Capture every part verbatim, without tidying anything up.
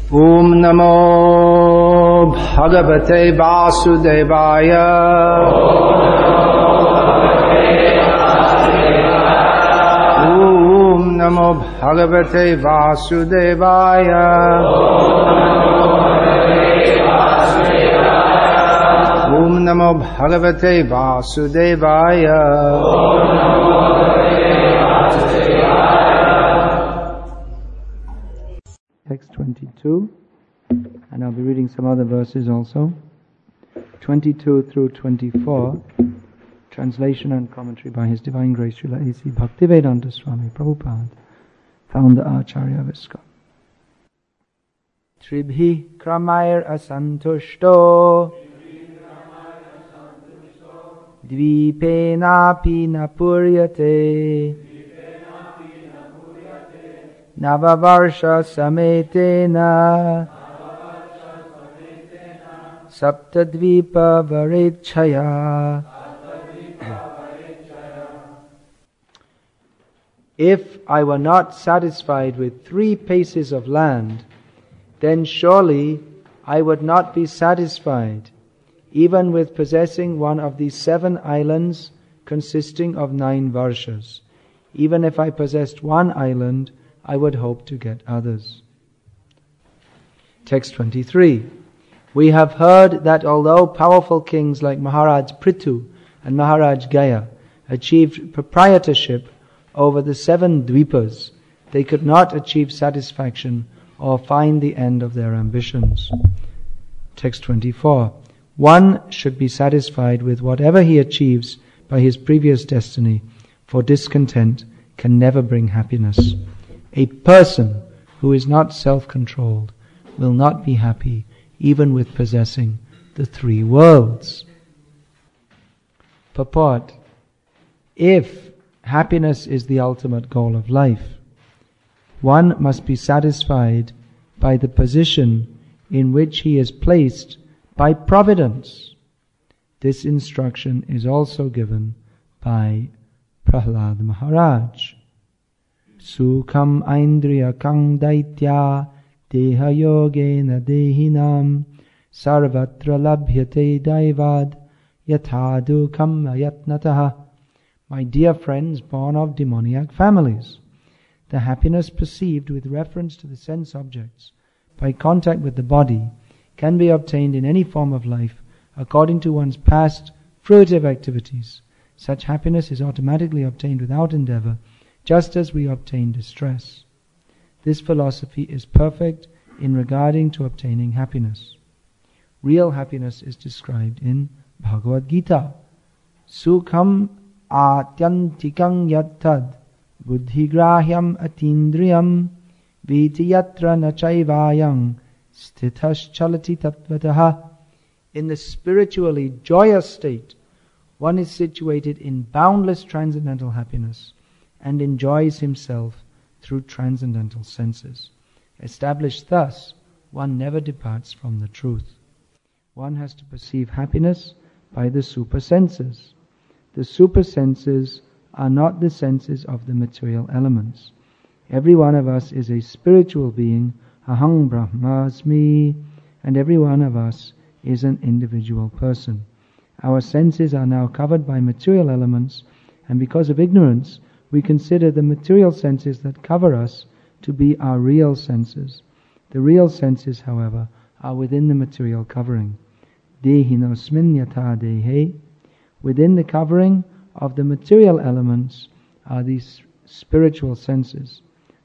Om Namo Bhagavate Vasudevaya. Om Namo Bhagavate Vasudevaya. Om Namo Bhagavate Vasudevaya. Text twenty-two, and I'll be reading some other verses also. twenty-two through twenty-four, translation and commentary by His Divine Grace Srila A C Bhaktivedanta Swami Prabhupada, founder Acharya of ISKCON. Tribhi kramair asantushto dvipenapi napuryate Navavarsha sametena Saptadvipa varechaya. If I were not satisfied with three paces of land, then surely I would not be satisfied even with possessing one of these seven islands consisting of nine varshas. Even if I possessed one island, I would hope to get others. Text twenty-three. We have heard that although powerful kings like Maharaj Prithu and Maharaj Gaya achieved proprietorship over the seven dvipas, they could not achieve satisfaction or find the end of their ambitions. Text twenty-four. One should be satisfied with whatever he achieves by his previous destiny, for discontent can never bring happiness. A person who is not self-controlled will not be happy even with possessing the three worlds. Purport. If happiness is the ultimate goal of life, one must be satisfied by the position in which he is placed by providence. This instruction is also given by Prahlad Maharaj. Sukham aindriyakam daitya deha yogena dehinam sarvatra labhyate daivad yathadukam ayatnataha. My dear friends born of demoniac families, the happiness perceived with reference to the sense objects by contact with the body can be obtained in any form of life according to one's past fruitive activities. Such happiness is automatically obtained without endeavor, just as we obtain distress. This philosophy is perfect in regarding to obtaining happiness. Real happiness is described in Bhagavad Gita. Sukham atyantikam yattad buddhigrahyam atindriyam vitiyatra nachaivayam sthitash chalati tattvataha. In the spiritually joyous state, one is situated in boundless transcendental happiness and enjoys himself through transcendental senses. Established thus, one never departs from the truth. One has to perceive happiness by the super senses. The super senses are not the senses of the material elements. Every one of us is a spiritual being, aham brahmasmi, and every one of us is an individual person. Our senses are now covered by material elements, and because of ignorance, we consider the material senses that cover us to be our real senses. The real senses, however, are within the material covering. Dehinosmin yatha dehe. Within the covering of the material elements are these spiritual senses.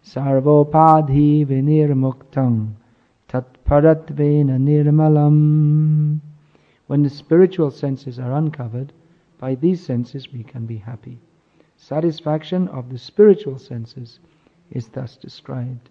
Sarvopadhi vinirmuktang tatparatvena nirmalam. When the spiritual senses are uncovered, by these senses we can be happy. Satisfaction of the spiritual senses is thus described.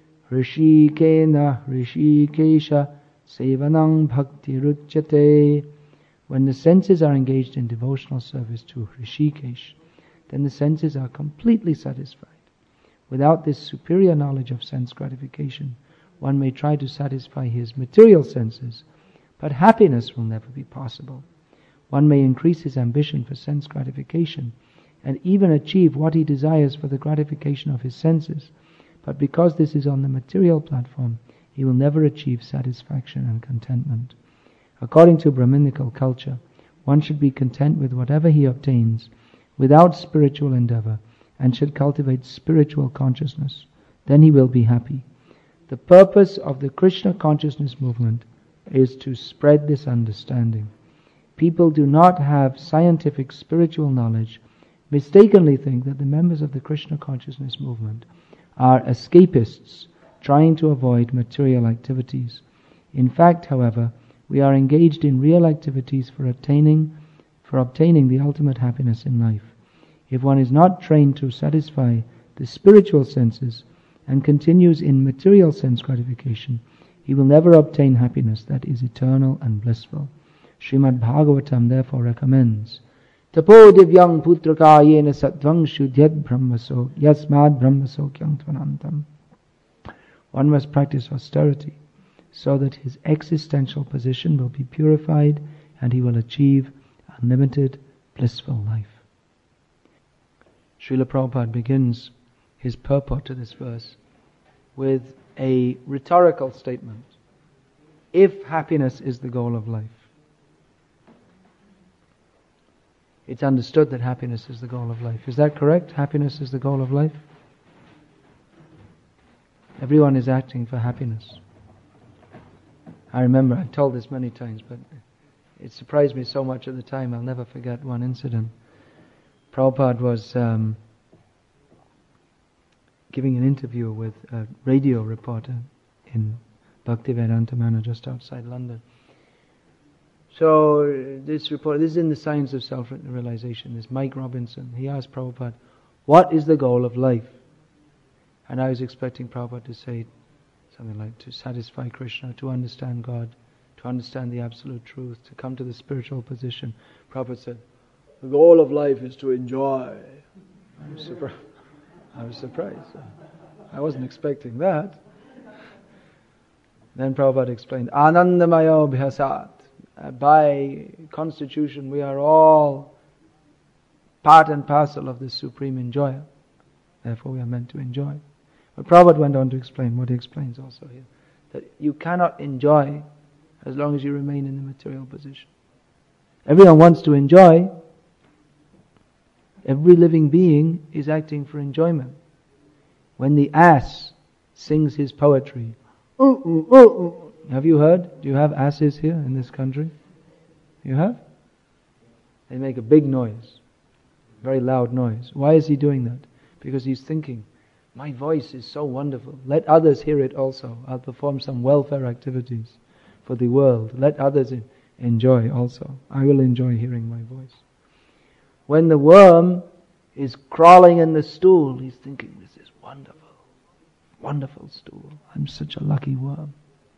Rishikena rishikesha sevanang bhakti ruchyate. When the senses are engaged in devotional service to Rishikesh, then the senses are completely satisfied. Without this superior knowledge of sense gratification, one may try to satisfy his material senses, but happiness will never be possible. One may increase his ambition for sense gratification and even achieve what he desires for the gratification of his senses, but because this is on the material platform, he will never achieve satisfaction and contentment. According to Brahminical culture, one should be content with whatever he obtains without spiritual endeavor and should cultivate spiritual consciousness. Then he will be happy. The purpose of the Krishna consciousness movement is to spread this understanding. People do not have scientific spiritual knowledge, mistakenly think that the members of the Krishna consciousness movement are escapists trying to avoid material activities. In fact, however, we are engaged in real activities for attaining, for obtaining the ultimate happiness in life. If one is not trained to satisfy the spiritual senses and continues in material sense gratification, he will never obtain happiness that is eternal and blissful. Srimad Bhagavatam therefore recommends Tapo divyang putraka yena sattvang shuddhyat brahmaso yasmad brahmaso kyang tvanantam. One must practice austerity so that his existential position will be purified and he will achieve unlimited blissful life. Srila Prabhupada begins his purport to this verse with a rhetorical statement. If happiness is the goal of life, it's understood that happiness is the goal of life. Is that correct? Happiness is the goal of life? Everyone is acting for happiness. I remember, I've told this many times, but it surprised me so much at the time, I'll never forget one incident. Prabhupada was um, giving an interview with a radio reporter in Bhaktivedanta Manor just outside London. So this reporter, this is in the Science of Self-Realization, this Mike Robinson, he asked Prabhupada, what is the goal of life? And I was expecting Prabhupada to say something like, to satisfy Krishna, to understand God, to understand the absolute truth, to come to the spiritual position. Prabhupada said, the goal of life is to enjoy. I was surprised. I was surprised. I wasn't expecting that. Then Prabhupada explained, Anandamaya bhyasat. Uh, by constitution, we are all part and parcel of this supreme enjoyer. Therefore, we are meant to enjoy. But Prabhupada went on to explain what he explains also here, that you cannot enjoy as long as you remain in the material position. Everyone wants to enjoy. Every living being is acting for enjoyment. When the ass sings his poetry, uh, uh, uh, uh, have you heard? Do you have asses here in this country? You have? They make a big noise, very loud noise. Why is he doing that? Because he's thinking, my voice is so wonderful. Let others hear it also. I'll perform some welfare activities for the world. Let others enjoy also. I will enjoy hearing my voice. When the worm is crawling in the stool, he's thinking, this is wonderful. Wonderful stool. I'm such a lucky worm.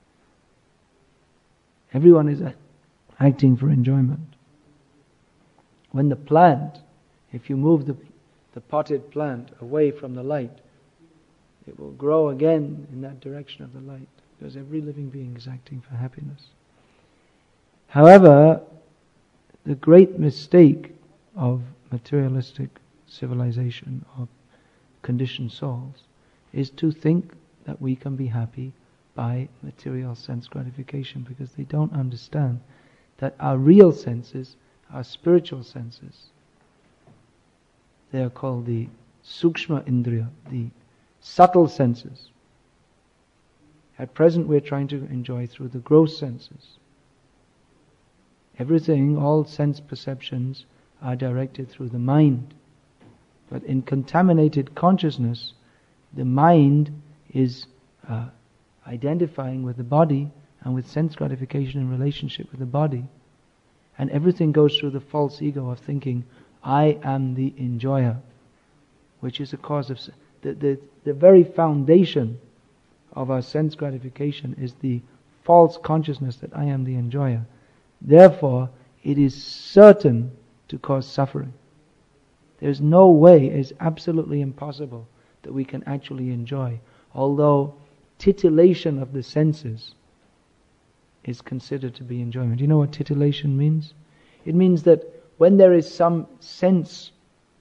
Everyone is acting for enjoyment. When the plant, if you move the, the potted plant away from the light, it will grow again in that direction of the light, because every living being is acting for happiness. However, the great mistake of materialistic civilization, of conditioned souls, is to think that we can be happy by material sense gratification, because they don't understand that our real senses, our spiritual senses, they are called the sukshma indriya, the subtle senses. At present we're trying to enjoy through the gross senses. Everything, all sense perceptions are directed through the mind. But in contaminated consciousness, the mind is uh, identifying with the body and with sense gratification in relationship with the body. And everything goes through the false ego of thinking, I am the enjoyer, which is a cause of... The, the, the very foundation of our sense gratification is the false consciousness that I am the enjoyer. Therefore, it is certain to cause suffering. There's no way, it's absolutely impossible that we can actually enjoy, although titillation of the senses is considered to be enjoyment. Do you know what titillation means? It means that when there is some sense,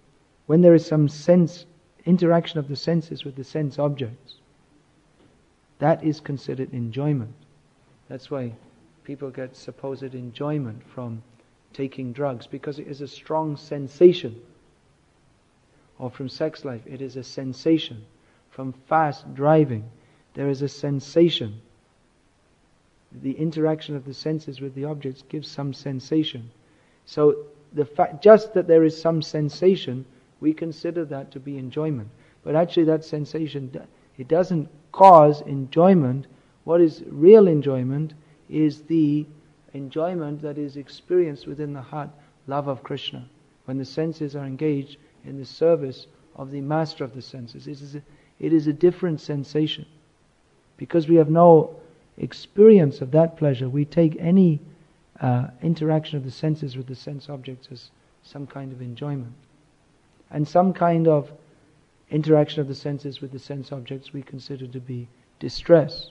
when there is some sense, interaction of the senses with the sense objects, that is considered enjoyment. That's why people get supposed enjoyment from taking drugs, because it is a strong sensation. Or from sex life, it is a sensation. From fast driving, there is a sensation. The interaction of the senses with the objects gives some sensation. So the fact, just that there is some sensation, we consider that to be enjoyment. But actually that sensation, it doesn't cause enjoyment. What is real enjoyment is the enjoyment that is experienced within the heart, love of Krishna. When the senses are engaged in the service of the master of the senses. It is a, it is a different sensation. Because we have no experience of that pleasure, we take any uh, interaction of the senses with the sense objects as some kind of enjoyment. And some kind of interaction of the senses with the sense objects we consider to be distress.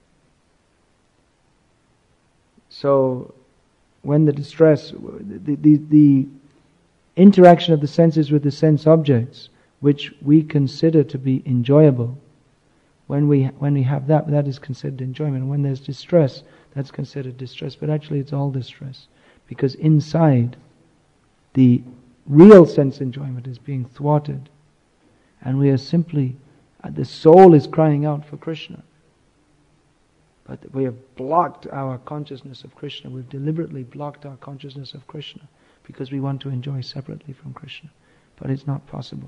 So, when the distress, the, the, the interaction of the senses with the sense objects, which we consider to be enjoyable, when we when we have that, that is considered enjoyment. And when there's distress, that's considered distress. But actually it's all distress. Because inside, the real sense enjoyment is being thwarted. And we are simply, the soul is crying out for Krishna. But we have blocked our consciousness of Krishna. We've deliberately blocked our consciousness of Krishna because we want to enjoy separately from Krishna. But it's not possible.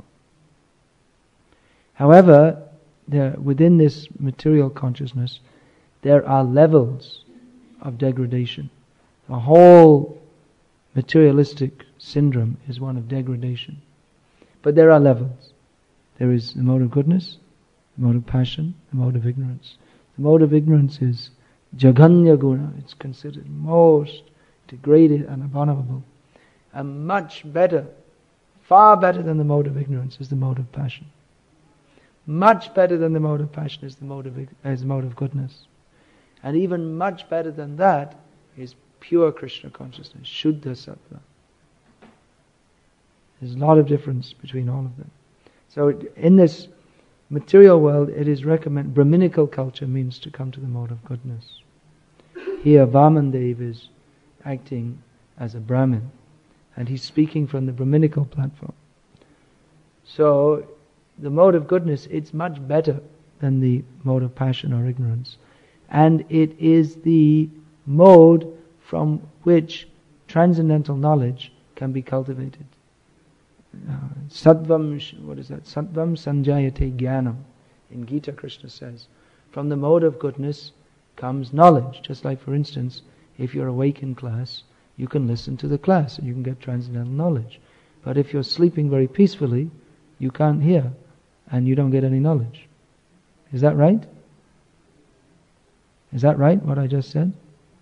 However, there, within this material consciousness, there are levels of degradation. The whole materialistic syndrome is one of degradation. But there are levels. There is the mode of goodness, the mode of passion, the mode of ignorance. The mode of ignorance is jaganya guna. It's considered most degraded and abominable. And much better, far better than the mode of ignorance is the mode of passion. Much better than the mode of passion is the mode of is the mode of goodness. And even much better than that is pure Krishna consciousness, Shuddha Sattva. There's a lot of difference between all of them. So in this material world, it is recommended, Brahminical culture means to come to the mode of goodness. Here Vamandev is acting as a Brahmin, and he's speaking from the Brahminical platform. So the mode of goodness, it's much better than the mode of passion or ignorance. And it is the mode from which transcendental knowledge can be cultivated. Uh, Sattvam, what is that? Sattvam sanjayate jnanam. In Gita, Krishna says, from the mode of goodness comes knowledge. Just like, for instance, if you're awake in class, you can listen to the class and you can get transcendental knowledge. But if you're sleeping very peacefully, you can't hear and you don't get any knowledge. Is that right? Is that right, what I just said?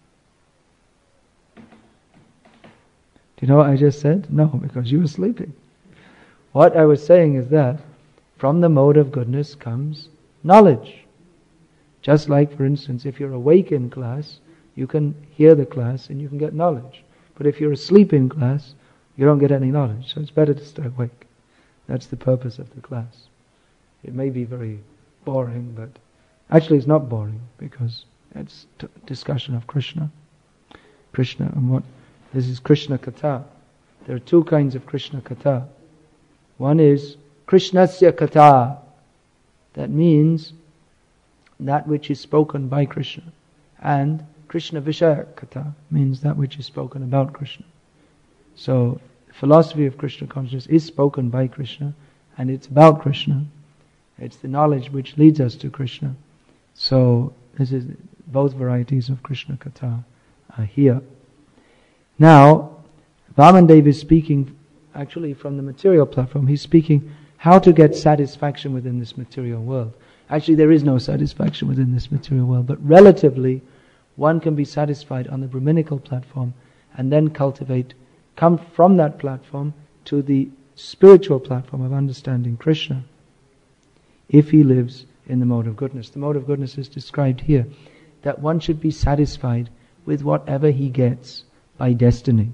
Do you know what I just said? No, because you were sleeping. What I was saying is that from the mode of goodness comes knowledge. Just like, for instance, if you're awake in class, you can hear the class and you can get knowledge. But if you're asleep in class, you don't get any knowledge. So it's better to stay awake. That's the purpose of the class. It may be very boring, but actually it's not boring because it's t- discussion of Krishna. Krishna and what? This is Krishna Katha. There are two kinds of Krishna Katha. One is Krishnasya Katha. That means that which is spoken by Krishna. And Krishna Vishaya Katha means that which is spoken about Krishna. So, the philosophy of Krishna consciousness is spoken by Krishna and it's about Krishna. It's the knowledge which leads us to Krishna. So, this is both varieties of Krishna Katha are here. Now, Vamandev is speaking actually from the material platform. He's speaking how to get satisfaction within this material world. Actually, there is no satisfaction within this material world, but relatively, one can be satisfied on the Brahminical platform and then cultivate, come from that platform to the spiritual platform of understanding Krishna, if he lives in the mode of goodness. The mode of goodness is described here, that one should be satisfied with whatever he gets by destiny.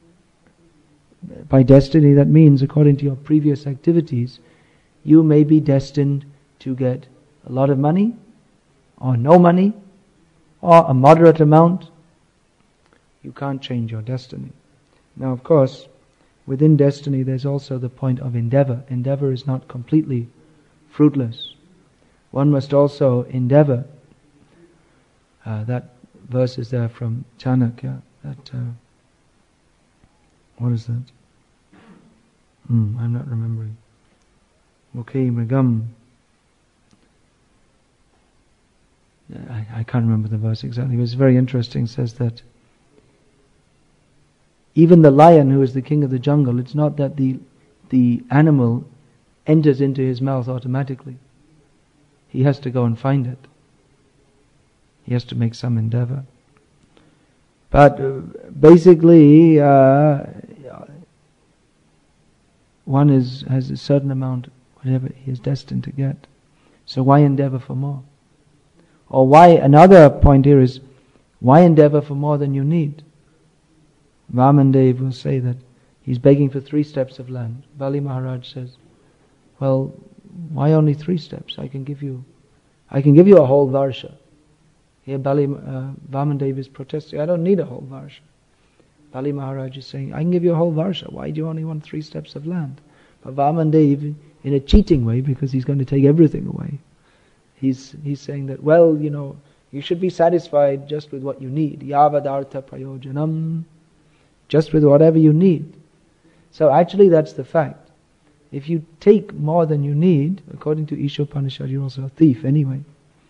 By destiny, that means, according to your previous activities, you may be destined to get a lot of money, or no money, or a moderate amount, you can't change your destiny. Now, of course, within destiny there's also the point of endeavor. Endeavor is not completely fruitless. One must also endeavor. Uh, that verse is there from Chanakya. That uh, what is that? Hmm, I'm not remembering. Mukhe Mrigam. I, I can't remember the verse exactly, but it's very interesting. It says that even the lion, who is the king of the jungle, it's not that the the animal enters into his mouth automatically. He has to go and find it. He has to make some endeavor. But uh, basically, uh, one is has a certain amount, whatever he is destined to get. So why endeavor for more? Or why, another point here is, why endeavor for more than you need? Vamandev will say that he's begging for three steps of land. Bali Maharaj says, well, why only three steps? I can give you, I can give you a whole varsha. Here Bali, uh, Vamandev is protesting, I don't need a whole varsha. Bali Maharaj is saying, I can give you a whole varsha. Why do you only want three steps of land? But Vamandev, in a cheating way, because he's going to take everything away, He's he's saying that, well, you know, you should be satisfied just with what you need. Yavadartha prayojanam. Just with whatever you need. So actually that's the fact. If you take more than you need, according to Ishopanishad, you're also a thief anyway.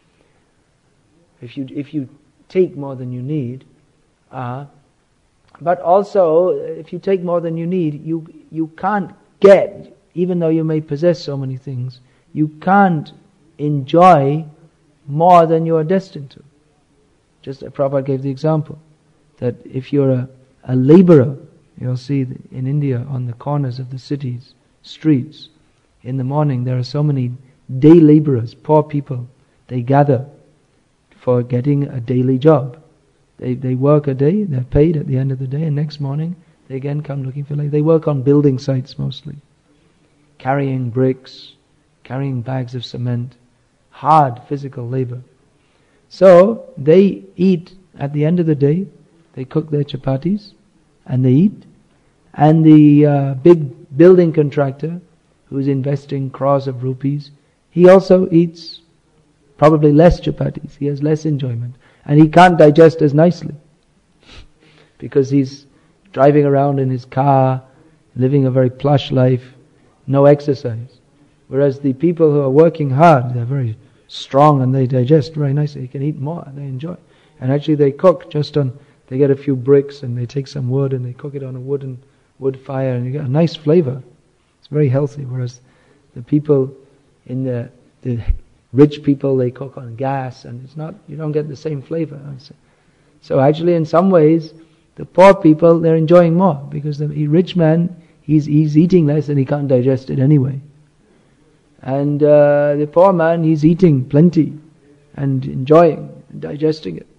If you if you take more than you need, uh, but also if you take more than you need, you you can't get, even though you may possess so many things, you can't enjoy more than you are destined to. Just uh, Prabhupada gave the example that if you're a, a laborer, you'll see in India on the corners of the cities, streets, in the morning there are so many day laborers, poor people. They gather for getting a daily job. They they work a day, they're paid at the end of the day, and next morning they again come looking for labor. They work on building sites mostly, carrying bricks, carrying bags of cement. Hard physical labor. So they eat at the end of the day. They cook their chapatis and they eat. And the uh, big building contractor who's investing crores of rupees, he also eats probably less chapatis. He has less enjoyment. And he can't digest as nicely because he's driving around in his car, living a very plush life, no exercise. Whereas the people who are working hard, they're very strong and they digest very nicely. They can eat more and they enjoy. And actually they cook just on, they get a few bricks and they take some wood and they cook it on a wooden wood fire and you get a nice flavor. It's very healthy. Whereas the people in the, the rich people, they cook on gas and it's not, you don't get the same flavor. So actually in some ways, the poor people, they're enjoying more because the rich man, he's, he's eating less and he can't digest it anyway. And uh, the poor man, he's eating plenty and enjoying and digesting it.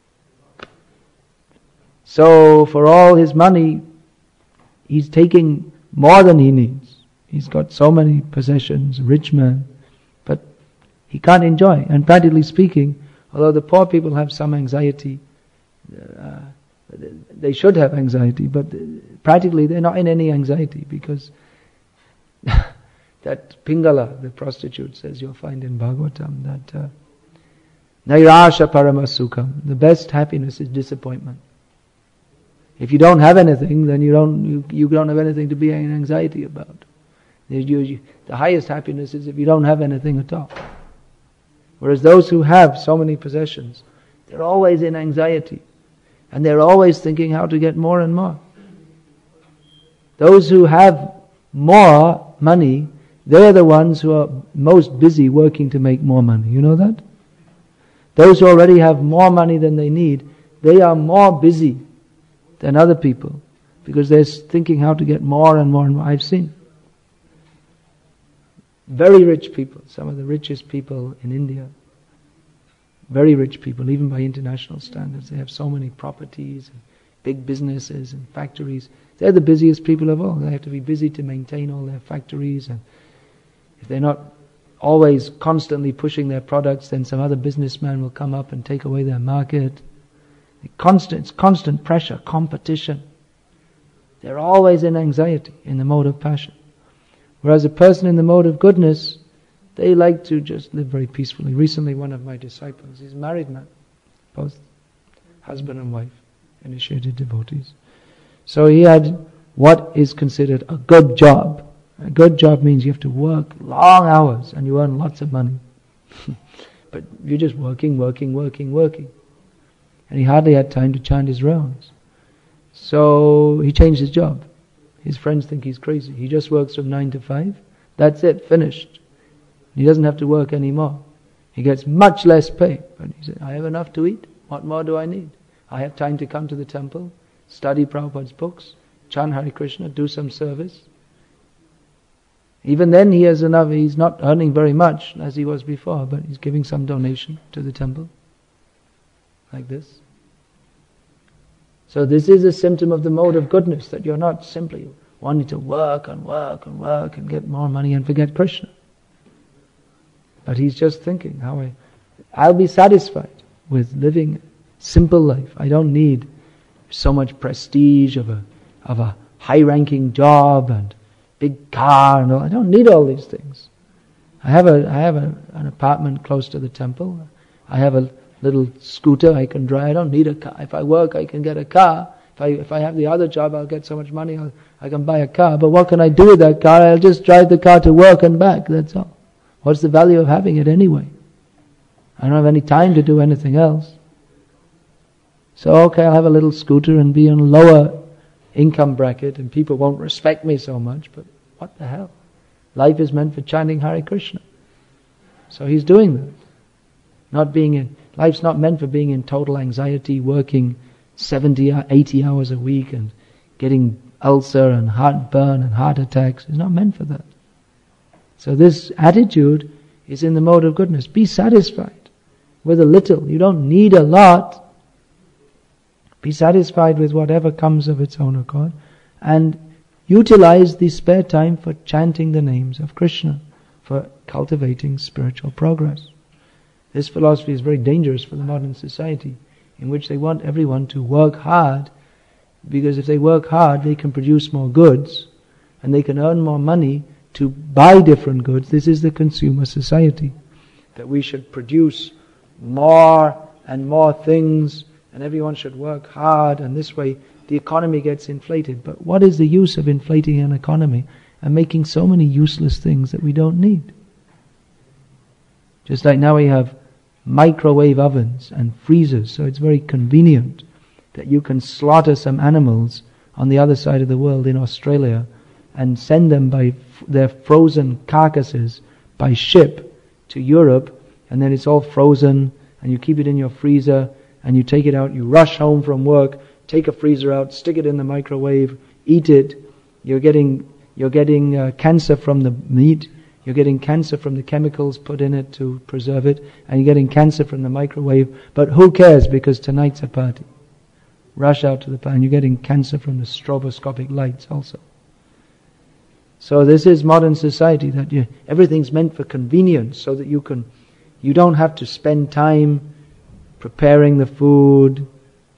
So for all his money, he's taking more than he needs. He's got so many possessions, rich man, but he can't enjoy. And practically speaking, although the poor people have some anxiety, uh, they should have anxiety, but practically they're not in any anxiety because that Pingala, the prostitute, says, you'll find in Bhagavatam that uh, Nairasha Paramasukham, the best happiness is disappointment. If you don't have anything, then you don't you, you don't have anything to be in anxiety about. You, you, the highest happiness is if you don't have anything at all. Whereas those who have so many possessions, they're always in anxiety. And they're always thinking how to get more and more. Those who have more money, they're the ones who are most busy working to make more money. You know that? Those who already have more money than they need, they are more busy than other people because they're thinking how to get more and more and more. I've seen very rich people, some of the richest people in India, very rich people, even by international standards. They have so many properties and big businesses and factories. They're the busiest people of all. They have to be busy to maintain all their factories, and if they're not always constantly pushing their products, then some other businessman will come up and take away their market. Constant, it's constant pressure, competition. They're always in anxiety, in the mode of passion. Whereas a person in the mode of goodness, they like to just live very peacefully. Recently, one of my disciples, he's a married man, both husband and wife, initiated devotees. So he had what is considered a good job. A good job means you have to work long hours and you earn lots of money. But you're just working, working, working, working. And he hardly had time to chant his rounds. So he changed his job. His friends think he's crazy. He just works from nine to five. That's it, finished. He doesn't have to work anymore. He gets much less pay. But he said, I have enough to eat. What more do I need? I have time to come to the temple, study Prabhupada's books, chant Hare Krishna, do some service. Even then he has enough, he's not earning very much as he was before, but he's giving some donation to the temple. Like this. So this is a symptom of the mode of goodness, that you're not simply wanting to work and work and work and get more money and forget Krishna. But he's just thinking, how I, I'll be satisfied with living a simple life. I don't need so much prestige of a of a high-ranking job and big car and all. I don't need all these things. I have a I have a, an apartment close to the temple. I have a little scooter I can drive. I don't need a car. If I work, I can get a car. If I if I have the other job, I'll get so much money, I'll, I can buy a car. But what can I do with that car? I'll just drive the car to work and back. That's all. What's the value of having it anyway? I don't have any time to do anything else. So okay, I'll have a little scooter and be in a lower income bracket and people won't respect me so much, but what the hell? Life is meant for chanting Hare Krishna. So he's doing that. Not being in, life's not meant for being in total anxiety, working seventy, eighty hours a week and getting ulcer and heartburn and heart attacks. It's not meant for that. So this attitude is in the mode of goodness. Be satisfied with a little. You don't need a lot. Be satisfied with whatever comes of its own accord, and utilize the spare time for chanting the names of Krishna, for cultivating spiritual progress. This philosophy is very dangerous for the modern society, in which they want everyone to work hard, because if they work hard, they can produce more goods, and they can earn more money to buy different goods. This is the consumer society, that we should produce more and more things, and everyone should work hard, and this way the economy gets inflated. But what is the use of inflating an economy and making so many useless things that we don't need? Just like now we have microwave ovens and freezers, so it's very convenient that you can slaughter some animals on the other side of the world in Australia and send them by f- their frozen carcasses by ship to Europe, and then it's all frozen and you keep it in your freezer and you take it out, you rush home from work, take a freezer out, stick it in the microwave, eat it. You're getting you're getting uh, cancer from the meat, you're getting cancer from the chemicals put in it to preserve it, and you're getting cancer from the microwave. But who cares, because tonight's a party. Rush out to the party, and you're getting cancer from the stroboscopic lights also. So this is modern society, that you, everything's meant for convenience, so that you can, you don't have to spend time preparing the food,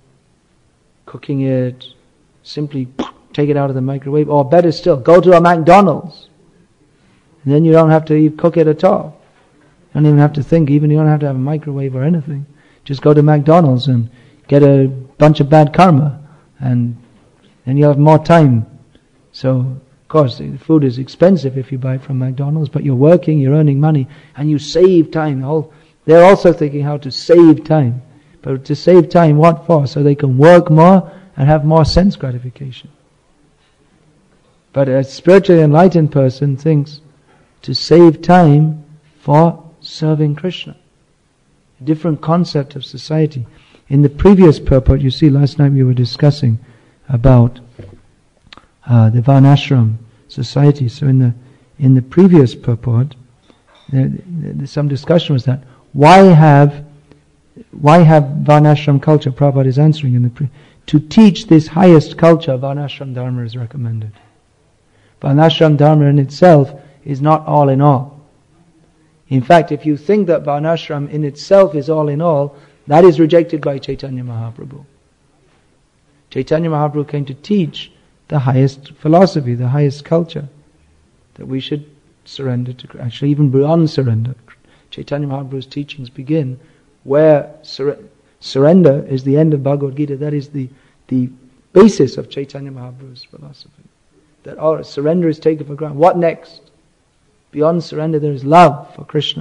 cooking it, simply take it out of the microwave, or better still, go to a McDonald's. And then you don't have to cook it at all. You don't even have to think, even you don't have to have a microwave or anything. Just go to McDonald's and get a bunch of bad karma, and then you'll have more time. So, of course, the food is expensive if you buy it from McDonald's, but you're working, you're earning money, and you save time. They're also thinking how to save time. But to save time, what for? So they can work more and have more sense gratification. But a spiritually enlightened person thinks to save time for serving Krishna. A different concept of society. In the previous purport, you see, last night we were discussing about uh, the Varnashram society. So in the in the previous purport, there, there, some discussion was that why have why have Varnashram culture? Prabhupada is answering in the pre- to teach this highest culture. Varnashram Dharma is recommended. Varnashram Dharma in itself is not all in all. In fact, if you think that Varnashram in itself is all in all, that is rejected by Chaitanya Mahaprabhu. Chaitanya Mahaprabhu came to teach the highest philosophy, the highest culture, that we should surrender to, actually even beyond surrender. Chaitanya Mahaprabhu's teachings begin where sur- surrender is the end of Bhagavad Gita. That is the, the basis of Chaitanya Mahaprabhu's philosophy. That all surrender is taken for granted. What next? Beyond surrender there is love for Krishna.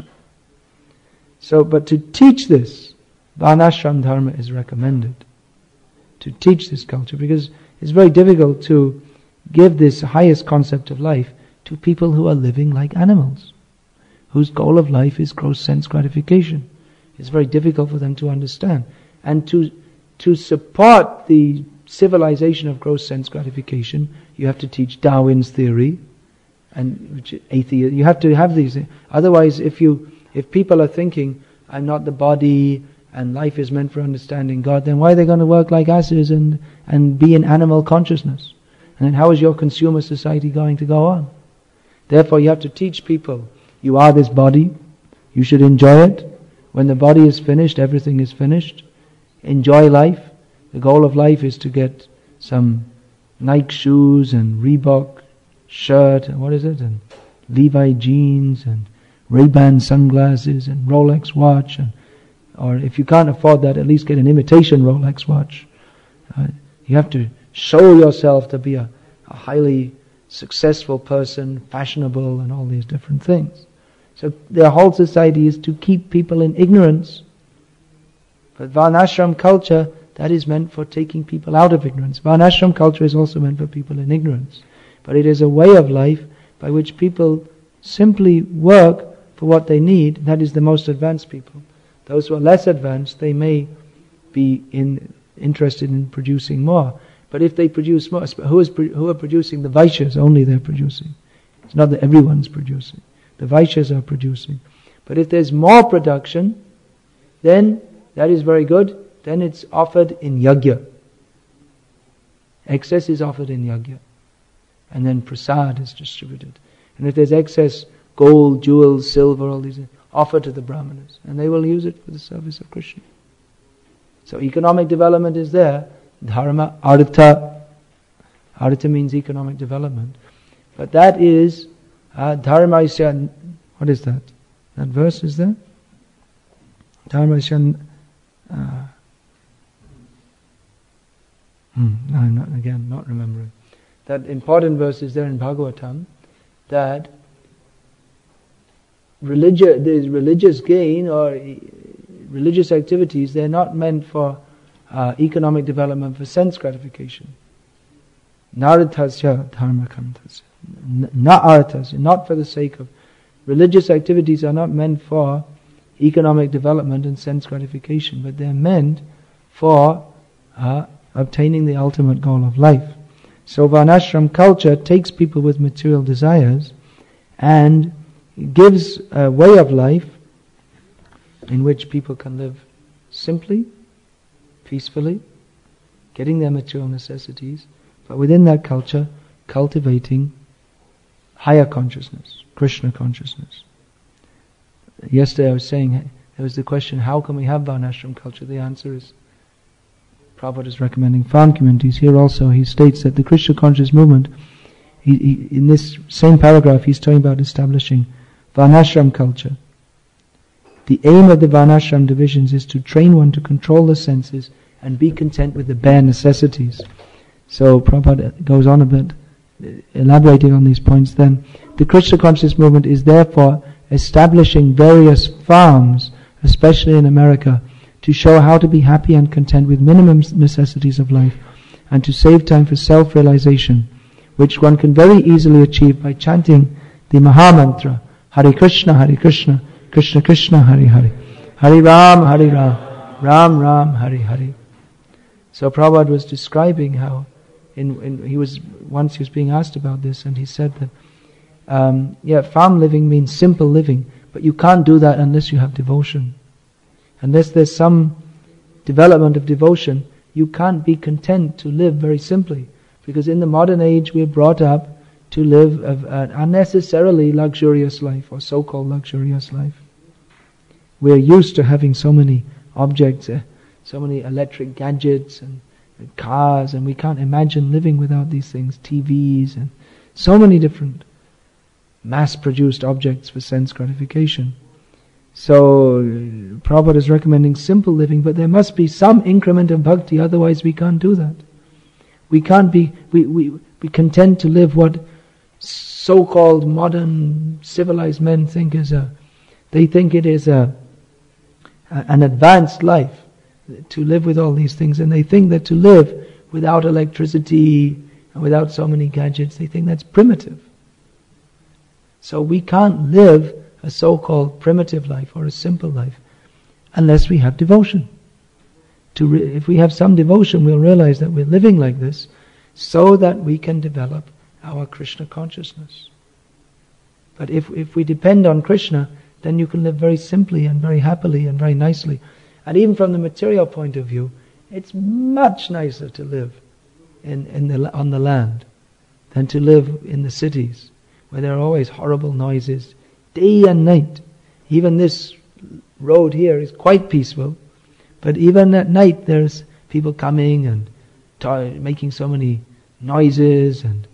So, but to teach this, Varnashram Dharma is recommended. To teach this culture, because it's very difficult to give this highest concept of life to people who are living like animals, whose goal of life is gross sense gratification. It's very difficult for them to understand. And to to support the civilization of gross sense gratification, you have to teach Darwin's theory, and which atheist. You have to have these. Otherwise, if you if people are thinking, I'm not the body, and life is meant for understanding God, then why are they going to work like asses and, and be in animal consciousness? And then how is your consumer society going to go on? Therefore you have to teach people, you are this body, you should enjoy it. When the body is finished, everything is finished. Enjoy life. The goal of life is to get some Nike shoes and Reebok shirt, and what is it, and Levi jeans and Ray-Ban sunglasses and Rolex watch, and or if you can't afford that, at least get an imitation Rolex watch. Uh, you have to show yourself to be a, a highly successful person, fashionable, and all these different things. So their whole society is to keep people in ignorance. But Varnashram culture, that is meant for taking people out of ignorance. Varnashram culture is also meant for people in ignorance. But it is a way of life by which people simply work for what they need. That is the most advanced people. Those who are less advanced, they may be in, interested in producing more. But if they produce more, who, is, who are producing? The Vaishyas, only they're producing. It's not that everyone's producing. The Vaishyas are producing. But if there's more production, then that is very good. Then it's offered in yajna. Excess is offered in yajna. And then prasad is distributed. And if there's excess gold, jewels, silver, all these things, offer to the Brahmanas, and they will use it for the service of Krishna. So economic development is there. Dharma, artha. Artha means economic development. But that is, uh, dharma isya, what is that? That verse is there? Dharma isya, uh, hmm, I'm not, again, not remembering. That important verse is there in Bhagavatam, that Religious, there's religious gain or religious activities, they're not meant for uh, economic development, for sense gratification. Naratasya dharma kantasya. Not arthasya, not for the sake of. Religious activities are not meant for economic development and sense gratification, but they're meant for uh, obtaining the ultimate goal of life. So Varnashram culture takes people with material desires and gives a way of life in which people can live simply, peacefully, getting their material necessities, but within that culture, cultivating higher consciousness, Krishna consciousness. Yesterday I was saying, there was the question, how can we have Varnashram culture? The answer is, Prabhupada is recommending farm communities. Here also he states that the Krishna conscious movement, he, he, in this same paragraph he's talking about establishing Varnashram culture. The aim of the Varnashram divisions is to train one to control the senses and be content with the bare necessities. So Prabhupada goes on a bit, elaborating on these points then. The Krishna conscious movement is therefore establishing various farms, especially in America, to show how to be happy and content with minimum necessities of life and to save time for self-realization, which one can very easily achieve by chanting the Mahamantra, Hare Krishna, Hare Krishna, Krishna Krishna, Hare Hare, Hare Ram, Hare Ram, Ram Ram, Hare Hare. So Prabhupada was describing how, in, in he was once he was being asked about this, and he said that, um, yeah, farm living means simple living, but you can't do that unless you have devotion. Unless there's some development of devotion, you can't be content to live very simply, because in the modern age we are brought up to live an unnecessarily luxurious life, or so-called luxurious life. We're used to having so many objects, uh, so many electric gadgets and, and cars, and we can't imagine living without these things, T Vs and so many different mass-produced objects for sense gratification. So, uh, Prabhupada is recommending simple living, but there must be some increment of bhakti, otherwise we can't do that. We can't be, we, we, we content to live what so-called modern civilized men think is a, they think it is a, a an advanced life to live with all these things, and they think that to live without electricity and without so many gadgets, they think that's primitive. So we can't live a so-called primitive life or a simple life unless we have devotion. To re- if we have some devotion, we'll realize that we're living like this so that we can develop our Krishna consciousness. But if if we depend on Krishna, then you can live very simply and very happily and very nicely. And even from the material point of view, it's much nicer to live in, in the on the land than to live in the cities, where there are always horrible noises, day and night. Even this road here is quite peaceful, but even at night there's people coming and t- making so many noises, and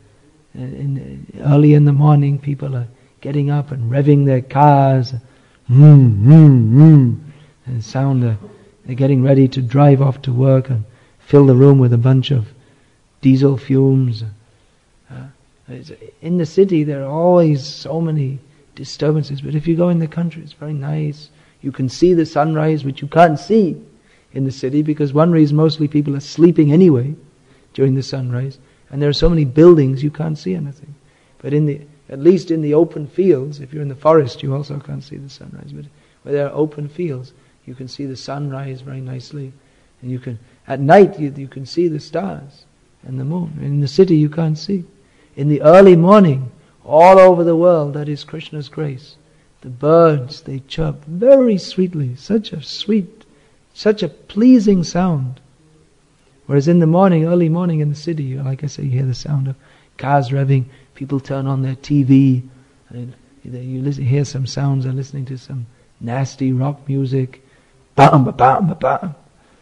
in, early in the morning people are getting up and revving their cars, vroom, vroom, vroom, and sound uh, they're getting ready to drive off to work and fill the room with a bunch of diesel fumes. Uh, in the city there are always so many disturbances, but if you go in the country it's very nice. You can see the sunrise, which you can't see in the city, because one reason mostly people are sleeping anyway during the sunrise, and there are so many buildings you can't see anything. But in the at least in the open fields, if you're in the forest you also can't see the sunrise, but where there are open fields you can see the sunrise very nicely, and you can at night you, you can see the stars and the moon. In the city you can't see. In the early morning, all over the world, that is Krishna's grace. The birds, they chirp very sweetly, such a sweet, such a pleasing sound. Whereas in the morning, early morning in the city, you, like I say, you hear the sound of cars revving, people turn on their T V, and you listen, hear some sounds, they're listening to some nasty rock music, bam, ba, bam, ba, bam.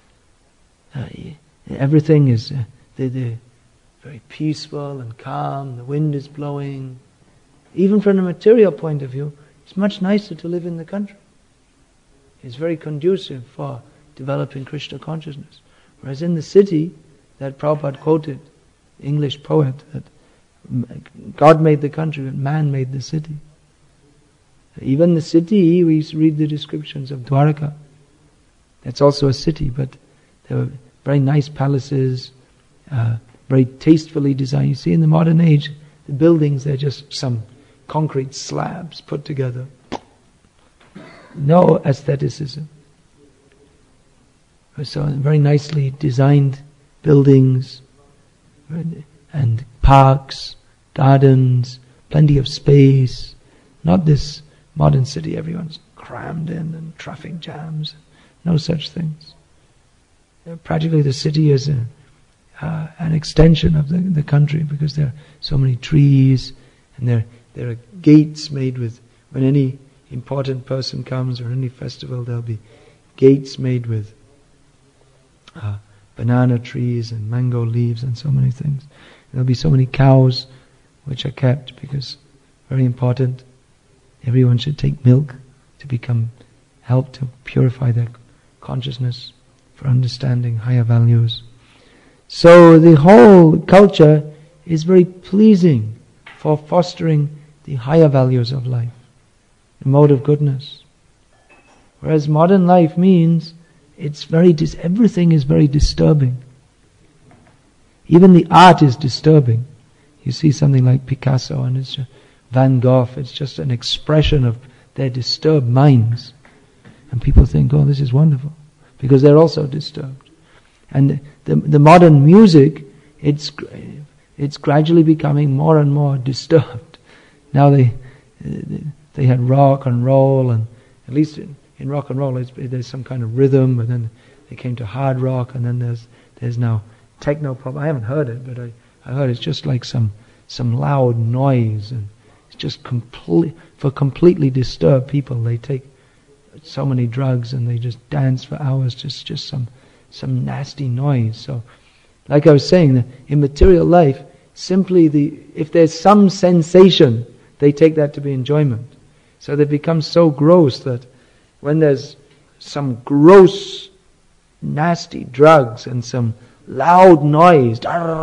Uh, everything is uh, they're, they're very peaceful and calm, the wind is blowing. Even from a material point of view, it's much nicer to live in the country. It's very conducive for developing Krishna consciousness. Whereas in the city, that Prabhupada quoted, the English poet, that God made the country and man made the city. Even the city, we read the descriptions of Dwarka. That's also a city, but there were very nice palaces, uh, very tastefully designed. You see, in the modern age, the buildings, they're just some concrete slabs put together. No aestheticism. So very nicely designed buildings and parks, gardens, plenty of space. Not this modern city, everyone's crammed in and traffic jams. No such things. Practically the city is a, uh, an extension of the, the country, because there are so many trees, and there there are gates made with, when any important person comes or any festival, there'll be gates made with uh, banana trees and mango leaves and so many things. There'll be so many cows which are kept, because very important. Everyone should take milk to become, help to purify their consciousness for understanding higher values. So the whole culture is very pleasing for fostering the higher values of life, the mode of goodness. Whereas modern life means it's very dis- everything is very disturbing. Even the art is disturbing. You see something like Picasso and it's just Van Gogh, it's just an expression of their disturbed minds. And people think, oh, this is wonderful, because they're also disturbed. And the the modern music, it's it's gradually becoming more and more disturbed. Now they they had rock and roll, and at least in, in rock and roll it's, there's some kind of rhythm, and then they came to hard rock, and then there's there's now techno pop. I haven't heard it, but I, I heard it's just like some some loud noise, and it's just complete, for completely disturbed people, they take so many drugs and they just dance for hours, just, just some, some nasty noise. So, like I was saying, that in material life, simply the, if there's some sensation, they take that to be enjoyment. So they become so gross that when there's some gross, nasty drugs and some loud noise,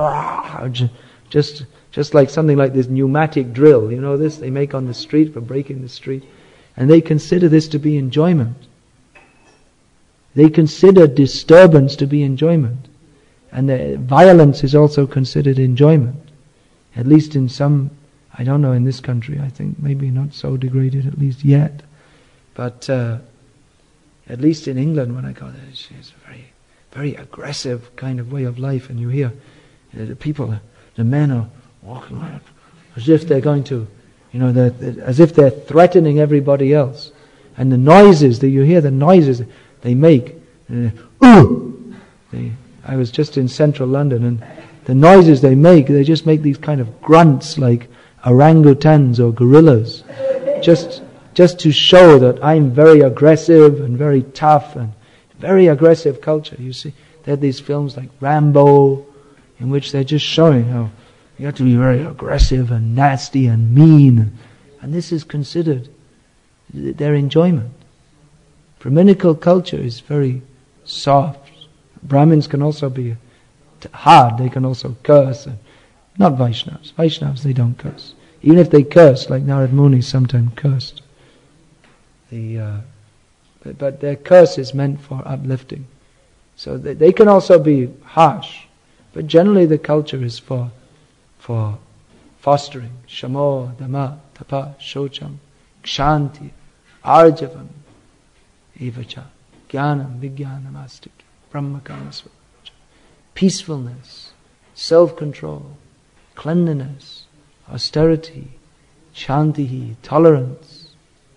just just like something like this pneumatic drill, you know this, they make on the street for breaking the street, and they consider this to be enjoyment. They consider disturbance to be enjoyment. And the violence is also considered enjoyment. At least in some, I don't know, in this country, I think maybe not so degraded, at least yet. But uh, at least in England, when I go there, it's, it's a very, very aggressive kind of way of life. And you hear uh, the people, the men are walking around as if they're going to, you know, they're, they're, as if they're threatening everybody else. And the noises that you hear, the noises they make, uh, ooh! They, I was just in central London, and the noises they make, they just make these kind of grunts like orangutans or gorillas, just just to show that I'm very aggressive and very tough, and very aggressive culture. You see, they had these films like Rambo, in which they're just showing how you have to be very aggressive and nasty and mean, and this is considered their enjoyment. Brahminical culture is very soft. Brahmins can also be hard, they can also curse. And not Vaishnavas. Vaishnavas, they don't curse. Even if they curse, like Narad Muni sometimes cursed. The, uh, but, but their curse is meant for uplifting. So they, they can also be harsh. But generally the culture is for for fostering. Shamo, Dhamma, Tapa, Shocham, Kshanti, Arjavam, Evacha, Jnanam, Vijnanam, Astik, Brahmakama Swarupa. Peacefulness, self-control, cleanliness, austerity, Shantihi, tolerance,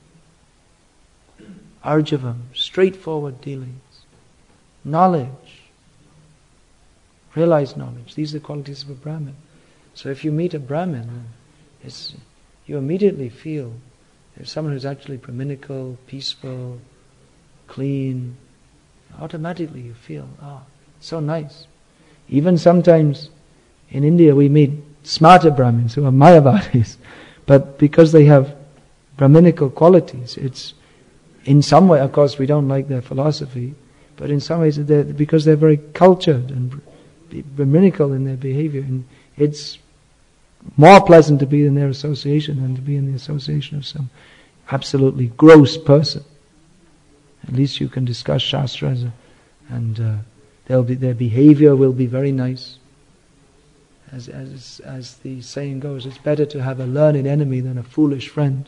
Arjavam, straightforward dealings, knowledge, realized knowledge. These are the qualities of a Brahmin. So if you meet a Brahmin, it's, you immediately feel there's someone who's actually Brahminical, peaceful, clean. Automatically you feel, oh, so nice. Even sometimes in India we meet smarter Brahmins who are Mayavadis, but because they have Brahminical qualities, it's in some way, of course we don't like their philosophy, but in some ways they're, because they're very cultured and Brahminical in their behavior, and it's more pleasant to be in their association than to be in the association of some absolutely gross person. At least you can discuss shastras, and uh, they'll be, their behavior will be very nice. As, as, as the saying goes, it's better to have a learned enemy than a foolish friend.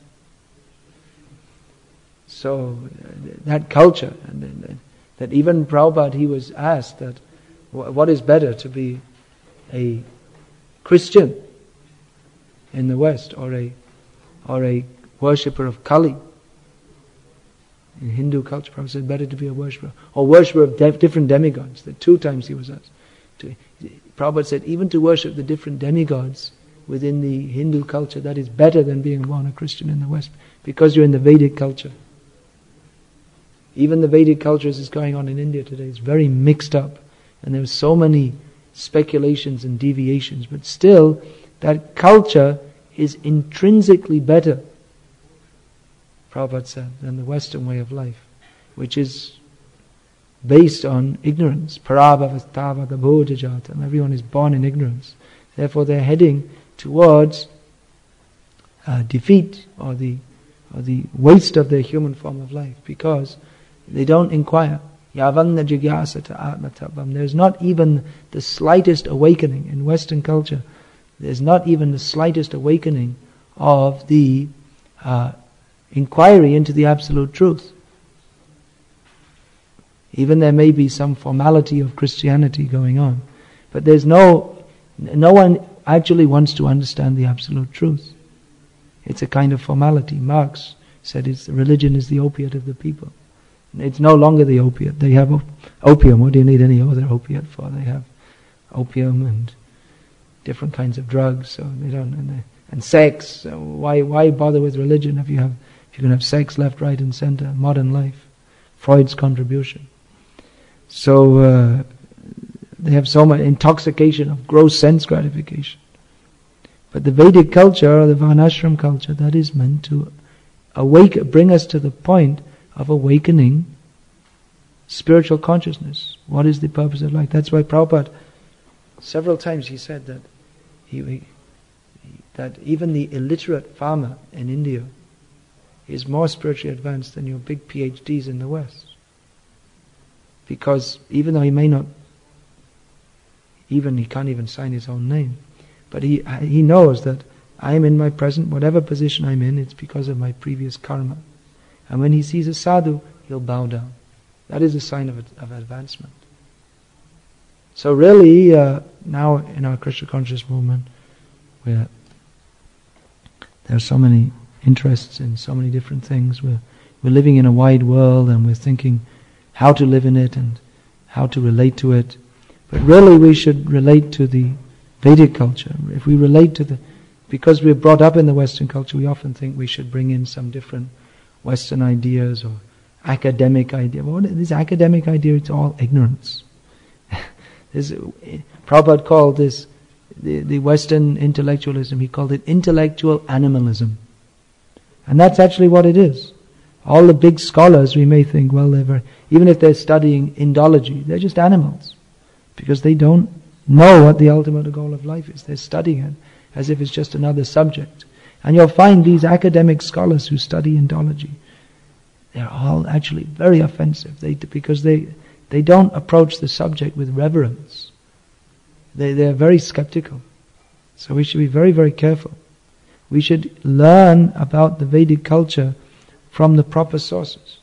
So uh, that culture, and, and that even Prabhupada, he was asked that what is better, to be a Christian in the West or a or a worshipper of Kali. In Hindu culture, Prabhupada said better to be a worshipper or worshipper of de- different demigods. The two times he was asked. To, Prabhupada said even to worship the different demigods within the Hindu culture, that is better than being born a Christian in the West, because you're in the Vedic culture. Even the Vedic culture as is going on in India today is very mixed up, and there are so many speculations and deviations, but still that culture is intrinsically better, Prabhupada said, than the Western way of life, which is based on ignorance. Parabhavastavadabhojajatam. Everyone is born in ignorance. Therefore they're heading towards uh, defeat or the or the waste of their human form of life, because they don't inquire. Yavanna jigyasata atmatavam. There's not even the slightest awakening in Western culture. There's not even the slightest awakening of the uh, inquiry into the absolute truth. Even there may be some formality of Christianity going on, but there's no, no one actually wants to understand the absolute truth. It's a kind of formality. Marx said it's, religion is the opiate of the people. It's no longer the opiate. They have op- opium. What do you need any other opiate for? They have opium and different kinds of drugs, so they don't, and, they, and sex. So why why bother with religion if you have if you can have sex left, right, and center? Modern life, Freud's contribution. So uh, they have so much intoxication of gross sense gratification. But the Vedic culture or the Varnashram culture, that is meant to awake, bring us to the point of awakening spiritual consciousness. What is the purpose of life? That's why Prabhupada, several times he said that he, he, that even the illiterate farmer in India is more spiritually advanced than your big P H Ds in the West. Because even though he may not, even he can't even sign his own name, but he he knows that I am in my present, whatever position I'm in, it's because of my previous karma. And when he sees a sadhu, he'll bow down. That is a sign of, of advancement. So really, uh, now in our Krishna conscious movement, where there are so many interests in so many different things, we're, we're living in a wide world and we're thinking how to live in it and how to relate to it. But really we should relate to the Vedic culture. If we relate to the, because we're brought up in the Western culture, we often think we should bring in some different Western ideas or academic idea. What is this academic idea? It's all ignorance. This, Prabhupada called this, the, the Western intellectualism, he called it intellectual animalism. And that's actually what it is. All the big scholars, we may think, well, they're very, even if they're studying Indology, they're just animals. Because they don't know what the ultimate goal of life is. They're studying it as if it's just another subject. And you'll find these academic scholars who study Indology, they're all actually very offensive. They, because they, they don't approach the subject with reverence. They, they're very skeptical. So we should be very, very careful. We should learn about the Vedic culture from the proper sources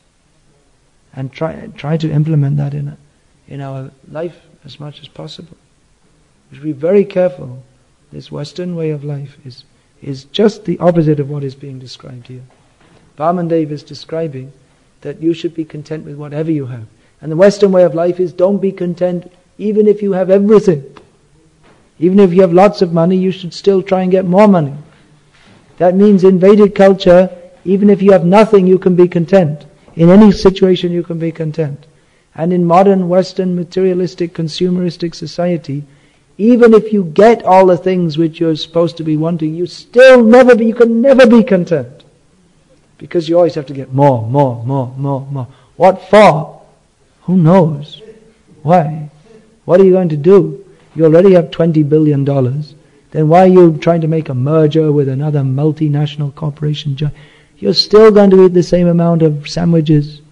and try try to implement that in a, in our life as much as possible. We should be very careful. This Western way of life is is just the opposite of what is being described here. Vamandev is describing that you should be content with whatever you have. And the Western way of life is don't be content even if you have everything. Even if you have lots of money, you should still try and get more money. That means in Vedic culture, even if you have nothing, you can be content. In any situation, you can be content. And in modern Western materialistic, consumeristic society, even if you get all the things which you're supposed to be wanting, you still never be, you can never be content. Because you always have to get more, more, more, more, more. What for? Who knows? Why? What are you going to do? You already have twenty billion dollars. Then why are you trying to make a merger with another multinational corporation? You're still going to eat the same amount of sandwiches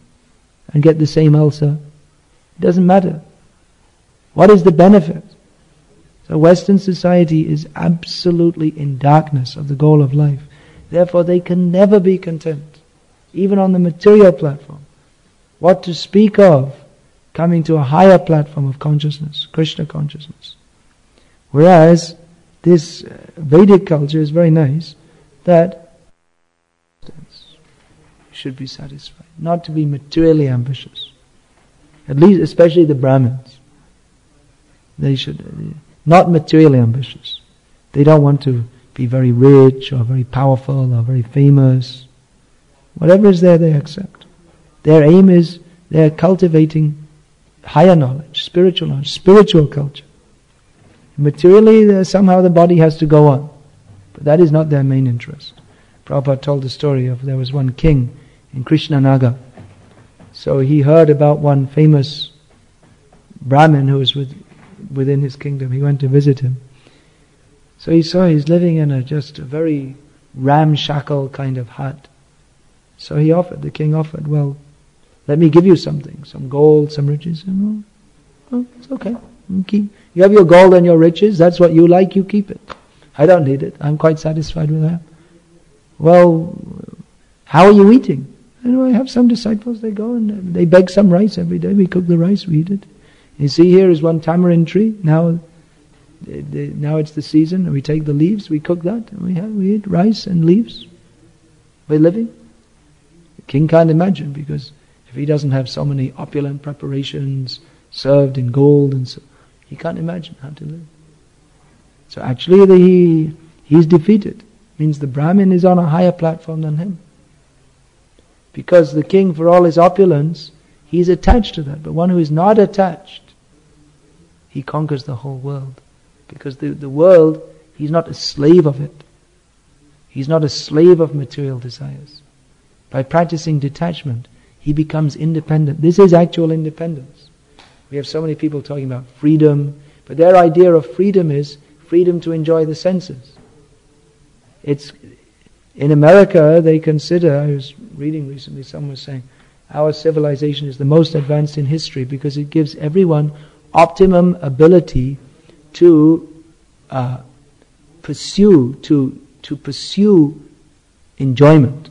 and get the same ulcer. It doesn't matter. What is the benefit? So Western society is absolutely in darkness of the goal of life. Therefore they can never be content, even on the material platform. What to speak of coming to a higher platform of consciousness, Krishna consciousness. Whereas this Vedic culture is very nice, that you should be satisfied, not to be materially ambitious. At least, especially the Brahmins. They should, not materially ambitious. They don't want to be very rich or very powerful or very famous. Whatever is there, they accept. Their aim is, they're cultivating higher knowledge, spiritual knowledge, spiritual culture. Materially, somehow the body has to go on. But that is not their main interest. Prabhupada told the story of, there was one king in Krishnanagar. So he heard about one famous Brahmin who was with, within his kingdom. He went to visit him. So he saw he's living in a just a very ramshackle kind of hut. So he offered, the king offered, well, let me give you something, some gold, some riches. And, well, well, it's okay. You keep, you have your gold and your riches, that's what you like, you keep it. I don't need it, I'm quite satisfied with that. Well, how are you eating? And I have some disciples, they go and they beg some rice every day, we cook the rice, we eat it. You see here is one tamarind tree, now now it's the season, and we take the leaves, we cook that, and we, have, we eat rice and leaves. We're living. The king can't imagine, because if he doesn't have so many opulent preparations served in gold and so, he can't imagine how to live. So actually the, he he's defeated. Means the Brahmin is on a higher platform than him. Because the king, for all his opulence, he's attached to that. But one who is not attached, he conquers the whole world. Because the, the world, he's not a slave of it. He's not a slave of material desires. By practicing detachment, he becomes independent. This is actual independence. We have so many people talking about freedom, but their idea of freedom is freedom to enjoy the senses. It's in America, they consider, I was reading recently, someone was saying, our civilization is the most advanced in history because it gives everyone optimum ability to uh, pursue, to to pursue enjoyment.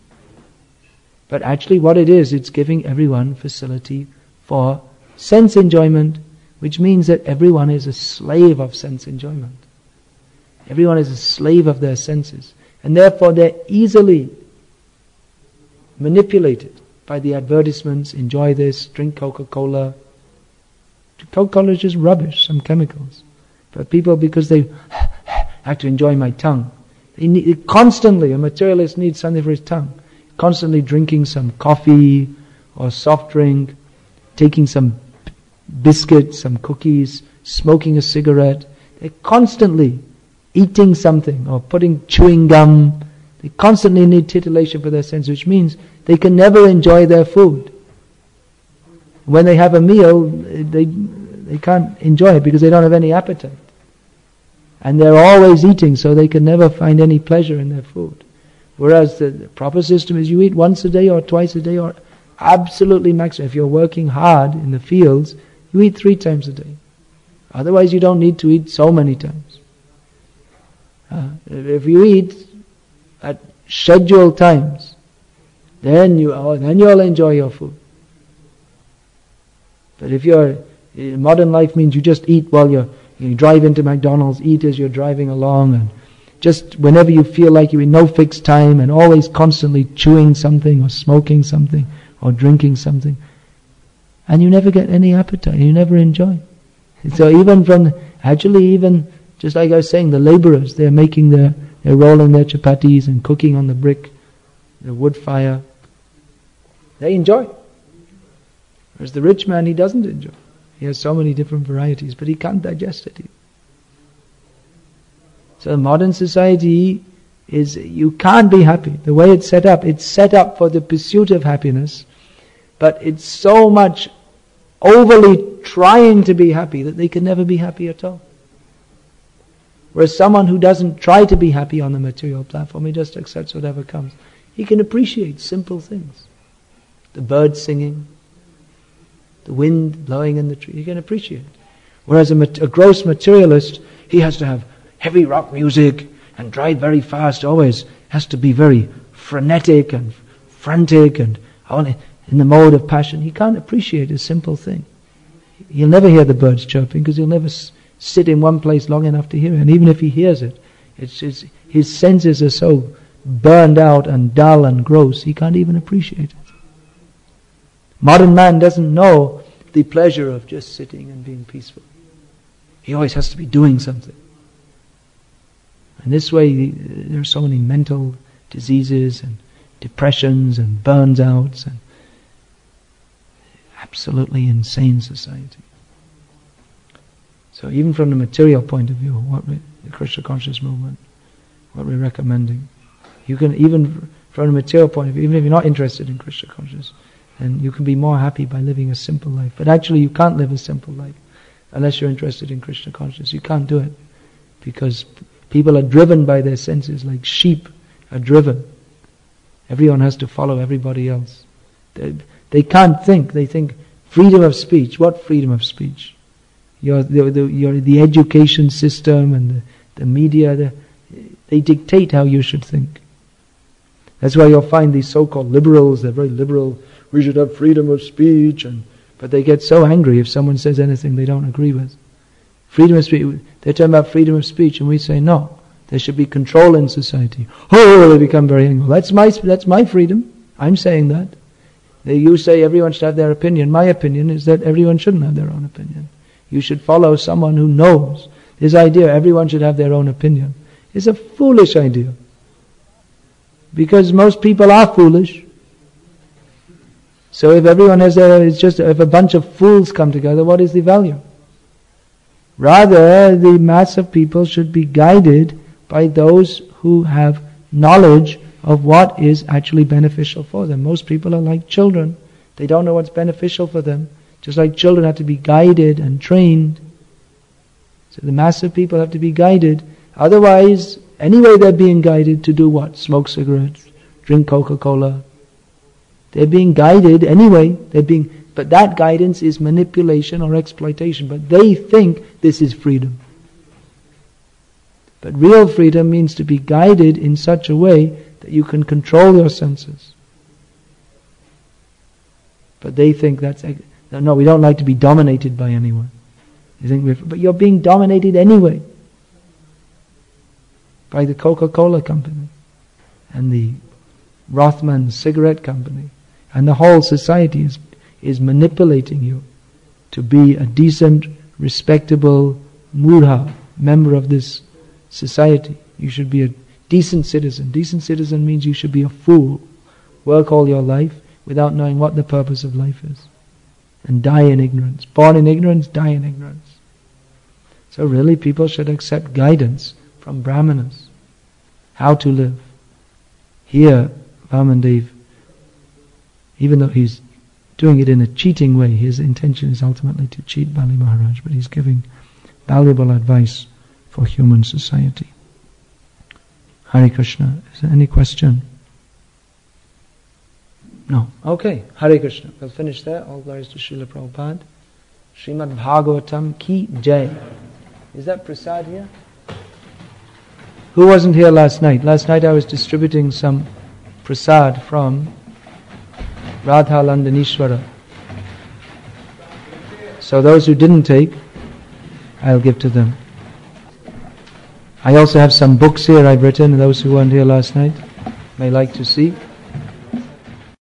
But actually what it is, it's giving everyone facility for sense enjoyment, which means that everyone is a slave of sense enjoyment. Everyone is a slave of their senses. And therefore they're easily manipulated by the advertisements, enjoy this, drink Coca-Cola. Coca-Cola is just rubbish, some chemicals. But people, because they have to enjoy my tongue, they need, constantly, a materialist needs something for his tongue. Constantly drinking some coffee or soft drink, taking some biscuits, some cookies, smoking a cigarette. They're constantly eating something or putting chewing gum. They constantly need titillation for their sense, which means they can never enjoy their food. When they have a meal, they they can't enjoy it because they don't have any appetite. And they're always eating, so they can never find any pleasure in their food. Whereas the, the proper system is you eat once a day or twice a day or absolutely maximum. If you're working hard in the fields, you eat three times a day. Otherwise you don't need to eat so many times. Uh, if you eat at scheduled times, then you oh, then you'll enjoy your food. But if you're modern life means you just eat while you're you drive into McDonald's, eat as you're driving along, and just whenever you feel like you're in no fixed time, and always constantly chewing something or smoking something or drinking something, and you never get any appetite, you never enjoy. So even from actually even just like I was saying, the laborers, they're making their they're rolling their chapatis and cooking on the brick, the wood fire. They enjoy. Whereas the rich man, he doesn't enjoy. He has so many different varieties, but he can't digest it. So modern society is, you can't be happy. The way it's set up, it's set up for the pursuit of happiness, but it's so much overly trying to be happy that they can never be happy at all. Whereas someone who doesn't try to be happy on the material platform, he just accepts whatever comes. He can appreciate simple things. The birds singing, the wind blowing in the tree, you can appreciate. Whereas a, a gross materialist, he has to have heavy rock music and drive very fast, always has to be very frenetic and frantic and only in the mode of passion. He can't appreciate a simple thing. He'll never hear the birds chirping because he'll never s- sit in one place long enough to hear it. And even if he hears it, it's, it's, his senses are so burned out and dull and gross, he can't even appreciate it. Modern man doesn't know the pleasure of just sitting and being peaceful. He always has to be doing something. And this way, there are so many mental diseases and depressions and burns outs and absolutely insane society. So even from the material point of view, what we, the Krishna conscious movement, what we're recommending, you can even from the material point of view, even if you're not interested in Krishna conscious, and you can be more happy by living a simple life. But actually you can't live a simple life unless you're interested in Krishna consciousness. You can't do it because people are driven by their senses like sheep are driven. Everyone has to follow everybody else. They, they can't think. They think freedom of speech. What freedom of speech? Your the, the, your, the education system and the, the media, the, they dictate how you should think. That's why you'll find these so-called liberals, they're very liberal, we should have freedom of speech, and but they get so angry if someone says anything they don't agree with. Freedom of speech, they're talking about freedom of speech, and we say no, there should be control in society. Oh, they become very angry. That's my that's my freedom. I'm saying that. They, you say everyone should have their opinion. My opinion is that everyone shouldn't have their own opinion. You should follow someone who knows. This idea, everyone should have their own opinion, is a foolish idea. Because most people are foolish. So if everyone has a, it's just, if a bunch of fools come together, what is the value? Rather, the mass of people should be guided by those who have knowledge of what is actually beneficial for them. Most people are like children. They don't know what's beneficial for them. Just like children have to be guided and trained. So the mass of people have to be guided. Otherwise, anyway they're being guided to do what? Smoke cigarettes, drink Coca-Cola. They're being guided anyway. They're being, but that guidance is manipulation or exploitation. But they think this is freedom. But real freedom means to be guided in such a way that you can control your senses. But they think that's, no, we don't like to be dominated by anyone. You think we're, but you're being dominated anyway by the Coca-Cola company and the Rothman cigarette company, and the whole society is is manipulating you to be a decent, respectable mudha, member of this society. You should be a decent citizen. Decent citizen means you should be a fool, work all your life without knowing what the purpose of life is, and die in ignorance. Born in ignorance, die in ignorance. So really people should accept guidance from brahmanas, how to live. Here, Vamandev, even though he's doing it in a cheating way, his intention is ultimately to cheat Bali Maharaj, but he's giving valuable advice for human society. Hare Krishna. Is there any question? No. Okay. Hare Krishna. We'll finish there. All glories to Srila Prabhupada. Srimad Bhagavatam ki jai. Is that prasad here? Who wasn't here last night? Last night I was distributing some prasad from Radha Landanishwara. So those who didn't take, I'll give to them. I also have some books here I've written, and those who weren't here last night may like to see.